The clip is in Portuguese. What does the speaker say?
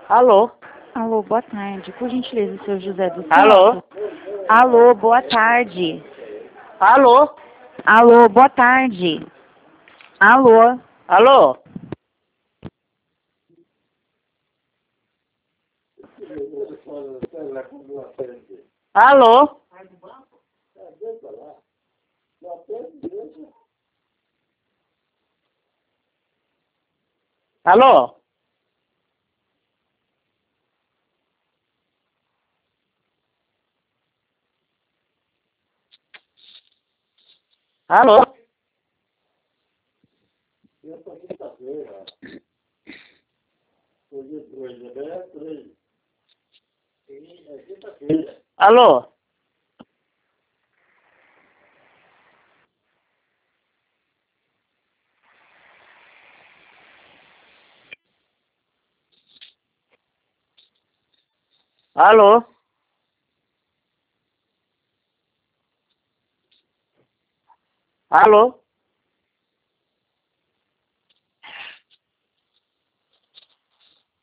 Alô? Alô, boa tarde. Por gentileza, seu José do Alô? Santo? Alô, boa tarde. Alô? Alô, boa tarde. Alô? Alô? Alô? Alô? Alô? Alô? Alô? Alô?